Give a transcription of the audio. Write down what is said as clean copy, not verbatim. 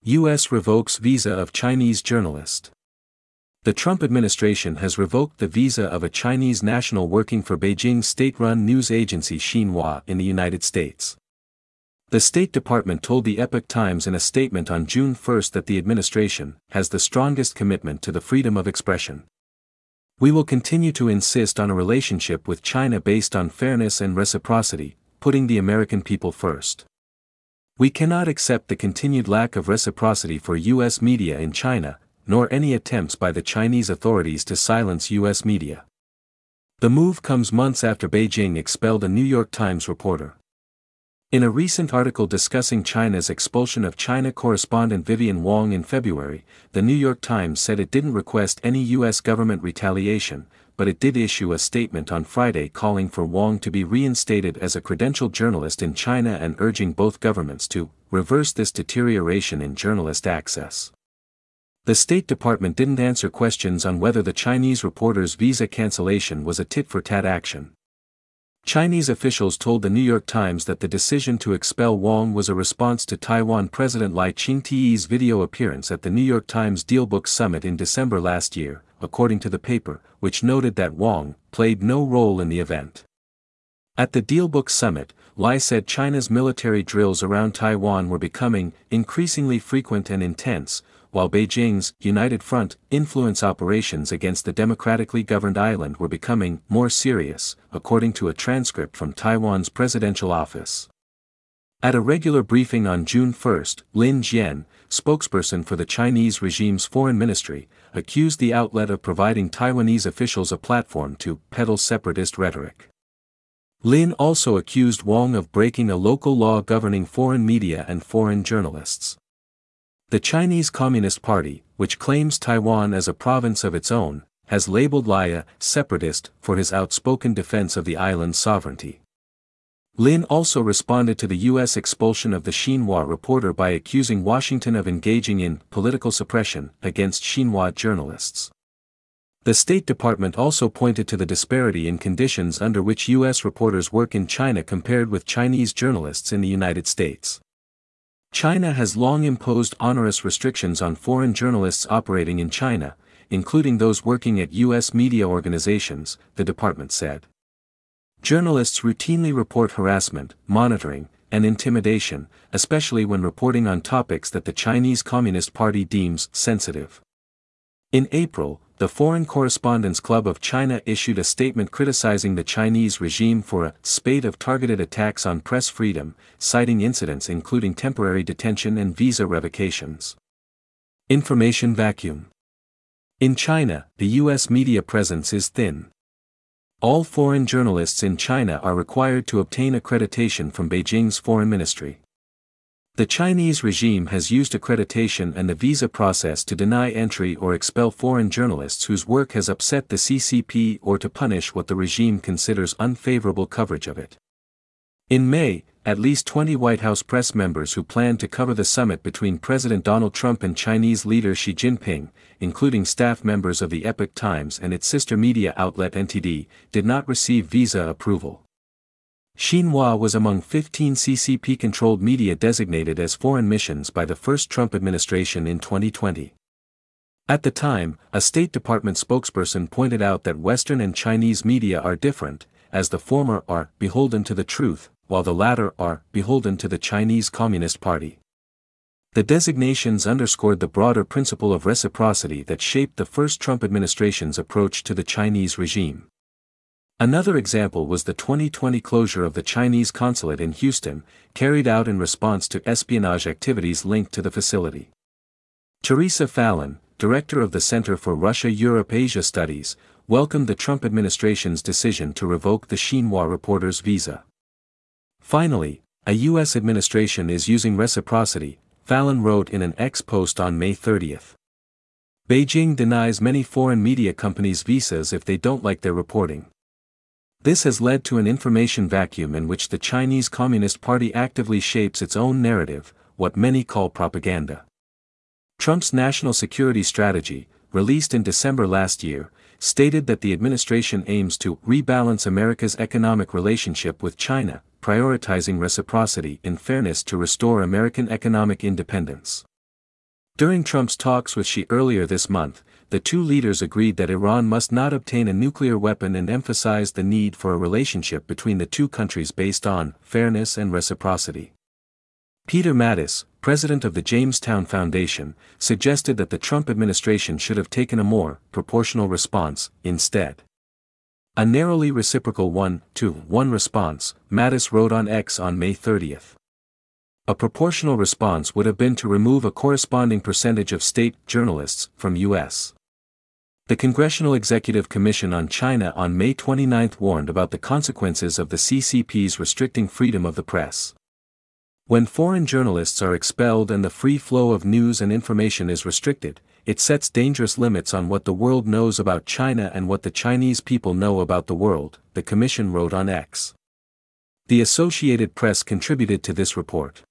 U.S. revokes visa of Chinese journalist. The Trump administration has revoked the visa of a Chinese national working for Beijing's state-run news agency Xinhua in the United States. The State Department told the Epoch Times in a statement on June 1 that the administration has the strongest commitment to the freedom of expression. We will continue to insist on a relationship with China based on fairness and reciprocity, putting the American people first. We cannot accept the continued lack of reciprocity for U.S. media in China, nor any attempts by the Chinese authorities to silence U.S. media. The move comes months after Beijing expelled a New York Times reporter. In a recent article discussing China's expulsion of China correspondent Vivian Wong in February, the New York Times said it didn't request any U.S. government retaliation, but it did issue a statement on Friday calling for Wong to be reinstated as a credentialed journalist in China and urging both governments to reverse this deterioration in journalist access. The State Department didn't answer questions on whether the Chinese reporter's visa cancellation was a tit-for-tat action. Chinese officials told the New York Times that the decision to expel Wong was a response to Taiwan President Lai Ching-te's video appearance at the New York Times DealBook Summit in December last year, according to the paper, which noted that Wong played no role in the event. At the DealBook Summit, Lai said China's military drills around Taiwan were becoming increasingly frequent and intense, while Beijing's United Front influence operations against the democratically governed island were becoming more serious, according to a transcript from Taiwan's presidential office. At a regular briefing on June 1, Lin Jian, spokesperson for the Chinese regime's foreign ministry, accused the outlet of providing Taiwanese officials a platform to peddle separatist rhetoric. Lin also accused Wong of breaking a local law governing foreign media and foreign journalists. The Chinese Communist Party, which claims Taiwan as a province of its own, has labeled Lai a separatist for his outspoken defense of the island's sovereignty. Lin also responded to the U.S. expulsion of the Xinhua reporter by accusing Washington of engaging in political suppression against Xinhua journalists. The State Department also pointed to the disparity in conditions under which U.S. reporters work in China compared with Chinese journalists in the United States. China has long imposed onerous restrictions on foreign journalists operating in China, including those working at U.S. media organizations, the department said. Journalists routinely report harassment, monitoring, and intimidation, especially when reporting on topics that the Chinese Communist Party deems sensitive. In April, the Foreign Correspondents Club of China issued a statement criticizing the Chinese regime for a spate of targeted attacks on press freedom, citing incidents including temporary detention and visa revocations. Information vacuum. In China, the U.S. media presence is thin. All foreign journalists in China are required to obtain accreditation from Beijing's foreign ministry. The Chinese regime has used accreditation and the visa process to deny entry or expel foreign journalists whose work has upset the CCP or to punish what the regime considers unfavorable coverage of it. In May, at least 20 White House press members who planned to cover the summit between President Donald Trump and Chinese leader Xi Jinping, including staff members of the Epoch Times and its sister media outlet NTD, did not receive visa approval. Xinhua was among 15 CCP-controlled media designated as foreign missions by the first Trump administration in 2020. At the time, a State Department spokesperson pointed out that Western and Chinese media are different, as the former are beholden to the truth, while the latter are beholden to the Chinese Communist Party. The designations underscored the broader principle of reciprocity that shaped the first Trump administration's approach to the Chinese regime. Another example was the 2020 closure of the Chinese consulate in Houston, carried out in response to espionage activities linked to the facility. Teresa Fallon, director of the Center for Russia-Europe-Asia Studies, welcomed the Trump administration's decision to revoke the Xinhua reporter's visa. Finally, a U.S. administration is using reciprocity, Fallon wrote in an X post on May 30. Beijing denies many foreign media companies visas if they don't like their reporting. This has led to an information vacuum in which the Chinese Communist Party actively shapes its own narrative, what many call propaganda. Trump's national security strategy, released in December last year, stated that the administration aims to rebalance America's economic relationship with China, prioritizing reciprocity and fairness to restore American economic independence. During Trump's talks with Xi earlier this month, the two leaders agreed that Iran must not obtain a nuclear weapon and emphasized the need for a relationship between the two countries based on fairness and reciprocity. Peter Mattis, president of the Jamestown Foundation, suggested that the Trump administration should have taken a more proportional response instead. A narrowly reciprocal 1-to-1 response, Mattis wrote on X on May 30. A proportional response would have been to remove a corresponding percentage of state journalists from U.S. The Congressional Executive Commission on China on May 29 warned about the consequences of the CCP's restricting freedom of the press. When foreign journalists are expelled and the free flow of news and information is restricted, it sets dangerous limits on what the world knows about China and what the Chinese people know about the world, the Commission wrote on X. The Associated Press contributed to this report.